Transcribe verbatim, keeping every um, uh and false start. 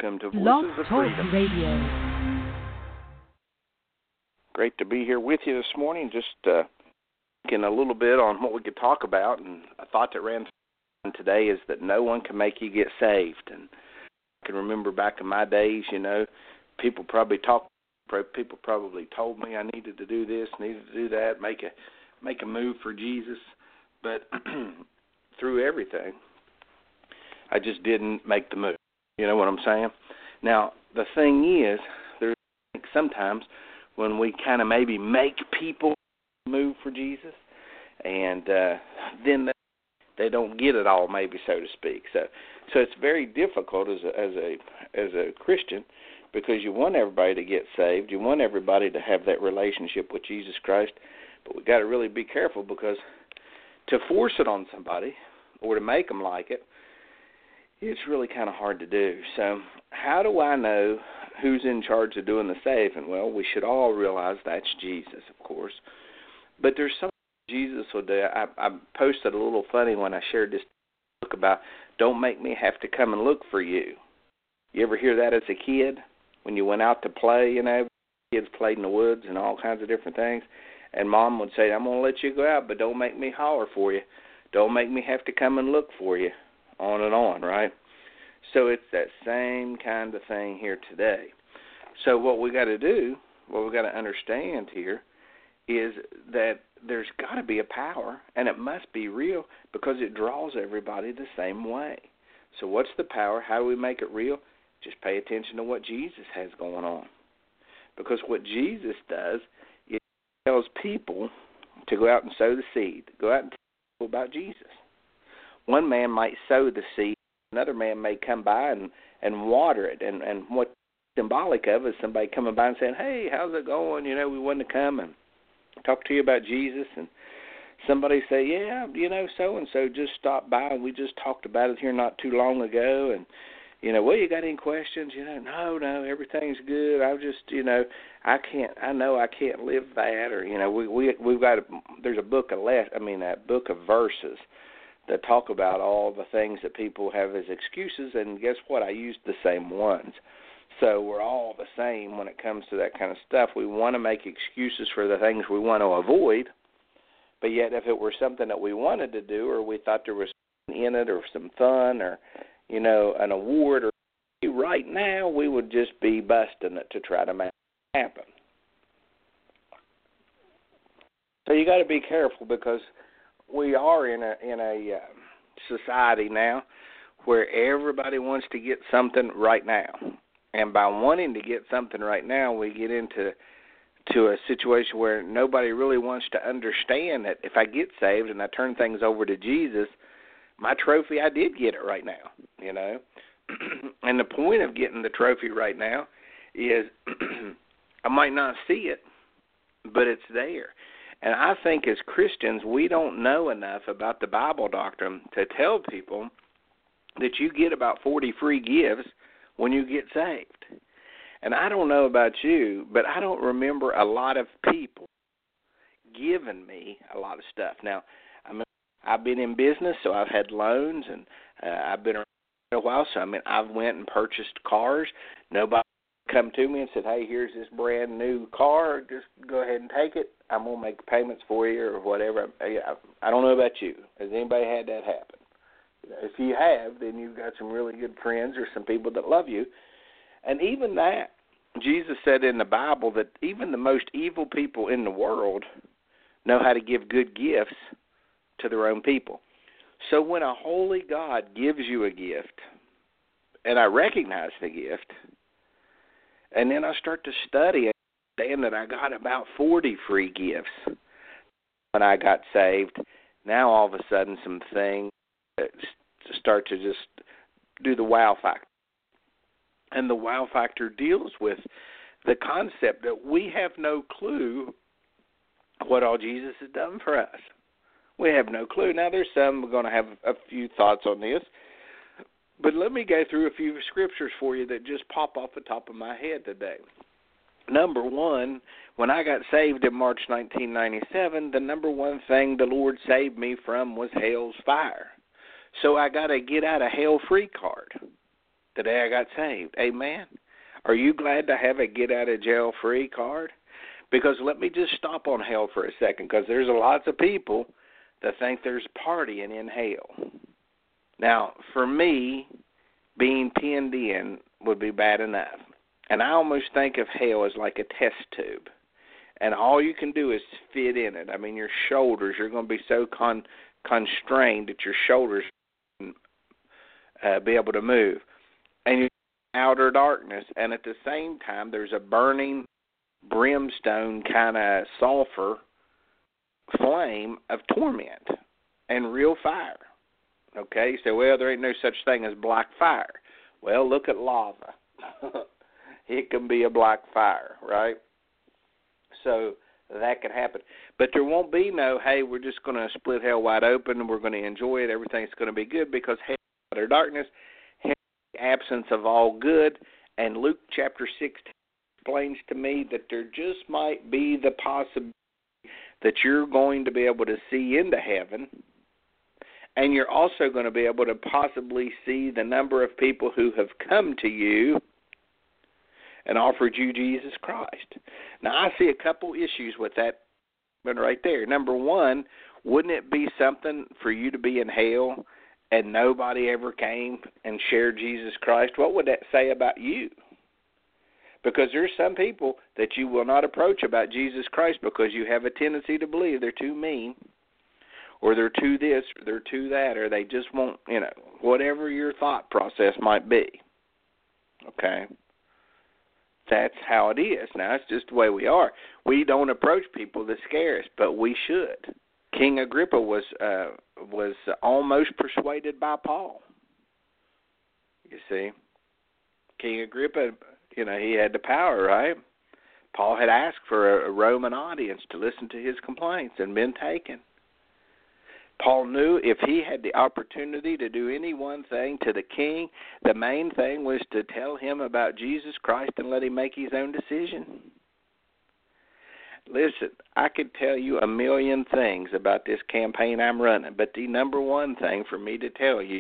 Welcome to Blog Voices of Talk Freedom. Radio. Great to be here with you this morning, just uh, thinking a little bit on what we could talk about. And a thought that ran through today is that no one can make you get saved. And I can remember back in my days, you know, people probably talked, people probably told me I needed to do this, needed to do that, make a make a move for Jesus. But through everything, I just didn't make the move. You know what I'm saying? Now, the thing is, there's sometimes when we kind of maybe make people move for Jesus, and uh, then they, they don't get it all, maybe, so to speak. So, so it's very difficult as a, as a as a Christian, because you want everybody to get saved, you want everybody to have that relationship with Jesus Christ, but we got to really be careful, because to force it on somebody or to make them like it, it's really kind of hard to do. So how do I know who's in charge of doing the saving? Well, we should all realize that's Jesus, of course. But there's something Jesus will do. I, I posted a little funny when I shared this book about don't make me have to come and look for you. You ever hear that as a kid? When you went out to play, you know, kids played in the woods and all kinds of different things. And Mom would say, I'm going to let you go out, but don't make me holler for you. Don't make me have to come and look for you. On and on, right? So it's that same kind of thing here today. So what we got to do, what we got to understand here, is that there's got to be a power, and it must be real, because it draws everybody the same way. So what's the power? How do we make it real? Just pay attention to what Jesus has going on. Because what Jesus does is he tells people to go out and sow the seed, go out and tell people about Jesus. One man might sow the seed, another man may come by and, and water it. And, and what's symbolic of is somebody coming by and saying, hey, how's it going? You know, we wanted to come and talk to you about Jesus. And somebody say, yeah, you know, so-and-so just stopped by, and we just talked about it here not too long ago. And, you know, well, you got any questions? You know, no, no, everything's good. I just, you know, I can't, I know I can't live that. Or, you know, we, we, we've got, a, there's a book of, less, I mean, a book of verses that talk about all the things that people have as excuses, and guess what? I used the same ones. So we're all the same when it comes to that kind of stuff. We want to make excuses for the things we want to avoid, but yet if it were something that we wanted to do, or we thought there was something in it, or some fun, or, you know, an award, or right now, we would just be busting it to try to make it happen. So you got to be careful, because we are in a in a uh, society now where everybody wants to get something right now, and by wanting to get something right now, we get into to a situation where nobody really wants to understand that if I get saved and I turn things over to Jesus, my trophy, I did get it right now, you know. And the point of getting the trophy right now is I might not see it, but it's there. And I think as Christians, we don't know enough about the Bible doctrine to tell people that you get about forty free gifts when you get saved. And I don't know about you, but I don't remember a lot of people giving me a lot of stuff. Now, I mean, I've been in business, so I've had loans, and uh, I've been around for a while. So, I mean, I've went and purchased cars. Nobody come to me and said, hey, here's this brand new car, just go ahead and take it. I'm going to make payments for you or whatever. I, I don't know about you. Has anybody had that happen? If you have, then you've got some really good friends or some people that love you. And even that, Jesus said in the Bible that even the most evil people in the world know how to give good gifts to their own people. So when a holy God gives you a gift, and I recognize the gift, and then I start to study and understand that I got about forty free gifts when I got saved. Now all of a sudden some things start to just do the wow factor. And the wow factor deals with the concept that we have no clue what all Jesus has done for us. We have no clue. Now there's some, we're going to have a few thoughts on this. But let me go through a few scriptures for you that just pop off the top of my head today. Number one, when I got saved in March nineteen ninety-seven, the number one thing the Lord saved me from was hell's fire. So I got a get out of hell free card. the day I got saved. Amen. Are you glad to have a get-out-of-jail-free card? Because let me just stop on hell for a second, because there's lots of people that think there's partying in hell. Now, for me, being pinned in would be bad enough. And I almost think of hell as like a test tube. And all you can do is fit in it. I mean, your shoulders, you're going to be so con- constrained that your shoulders uh, be able to move. And you're in outer darkness. And at the same time, there's a burning brimstone kind of sulfur flame of torment and real fire. Okay, so, well, there ain't no such thing as black fire. Well, look at lava. It can be a black fire, right? So that could happen. But there won't be no, hey, we're just going to split hell wide open and we're going to enjoy it. Everything's going to be good, because hell is utter darkness, hell is the absence of all good. And Luke chapter sixteen explains to me that there just might be the possibility that you're going to be able to see into heaven. And you're also going to be able to possibly see the number of people who have come to you and offered you Jesus Christ. Now, I see a couple issues with that right there. Number one, wouldn't it be something for you to be in hell and nobody ever came and shared Jesus Christ? What would that say about you? Because there's some people that you will not approach about Jesus Christ because you have a tendency to believe they're too mean, or they're too this, or they're too that, or they just won't, you know, whatever your thought process might be. Okay? That's how it is. Now, it's just the way we are. We don't approach people that scare us, but we should. King Agrippa was uh, was almost persuaded by Paul. You see? King Agrippa, you know, he had the power, right? Paul had asked for a Roman audience to listen to his complaints and been taken. Paul knew if he had the opportunity to do any one thing to the king, the main thing was to tell him about Jesus Christ and let him make his own decision. Listen, I could tell you a million things about this campaign I'm running, but the number one thing for me to tell you